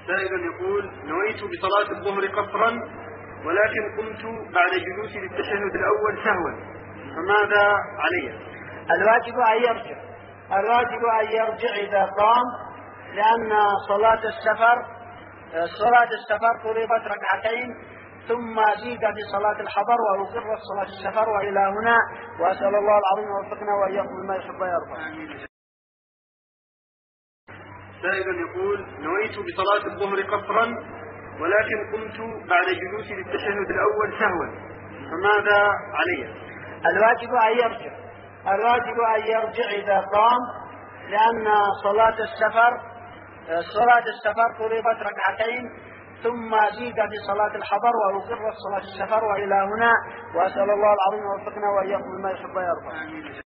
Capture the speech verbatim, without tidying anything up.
سائل يقول: نويت بصلاة الظهر قصرا ولكن قمت بعد جلوسي للتشهد الأول سهوا، فماذا علي؟ الواجب أن يرجع الواجب أن يرجع إذا قام، لأن صلاة السفر صلاة السفر فرضت ركعتين ثم زيد في صلاة الحضر وأقرت صلاة السفر وإلى هنا، وأسأل الله العظيم ووفقنا وإياكم لما يحب ويرضى. سائل يقول: نويت بصلاة الظهر قصرا ولكن قمت بعد جلوسي للتشهد الأول سهوا، فماذا علي؟ الواجب أن يرجع الواجب أن يرجع إذا قام، لأن صلاة السفر صلاة السفر فرضت ركعتين ثم زيد في صلاة الحضر وأقرت صلاة السفر وإلى هنا، وأسأل الله العظيم ووفقنا وإياكم لما يحب ويرضى.